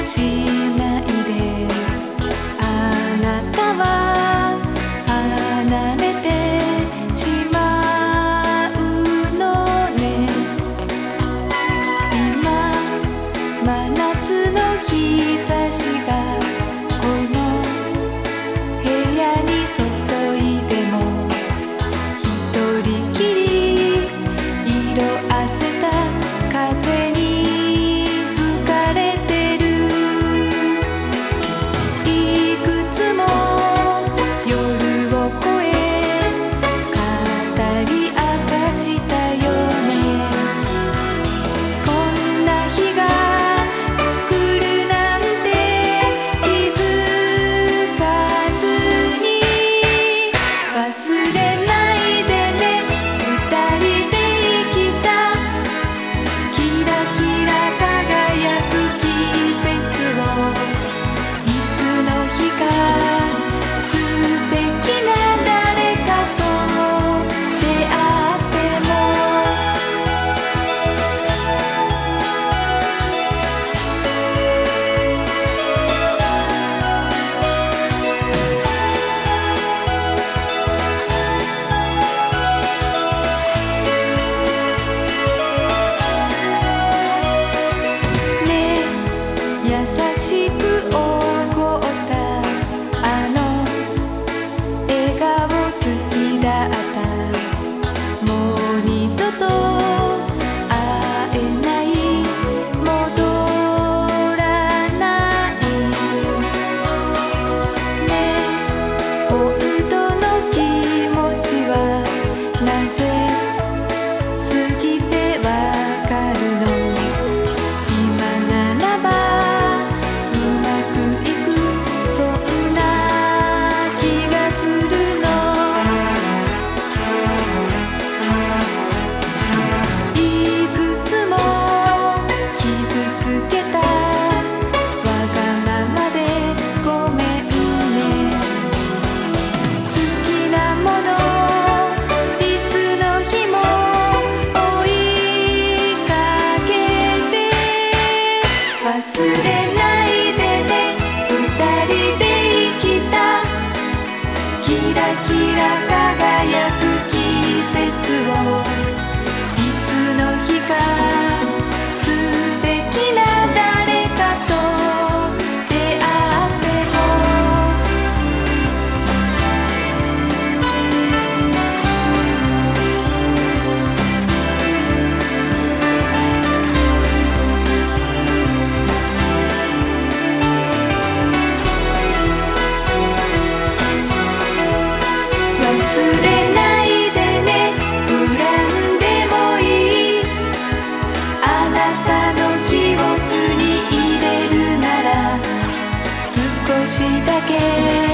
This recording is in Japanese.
しないで、あなたは離れてしまうのね。今真夏の日差しがこの部屋に注いでも、一人きり色あせた風に吹かれてる。いくつも夜を越え語り明かしたよね。こんな日が来るなんて気づかずに、忘れないでね、二人で生きたキラキラ輝く季節を。いつの日か素敵な誰かと出会っても。ねえ、優しく怒ったあの笑顔好きだった。もう二度と会えない、戻らない。ねえ、本当の気持ちはなぜ過ぎてわかるの。今ならばうまくいく、そんな気がするの。いくつも傷つけたわがままでごめんね。好きなものいつの日も追いかけて、忘れないでね、二人で生きたキラキラ輝く季節を。いつの日か素敵な誰かと出会っても。忘れないでね、恨んでもいい。あなたの記憶に入れるなら少しだけ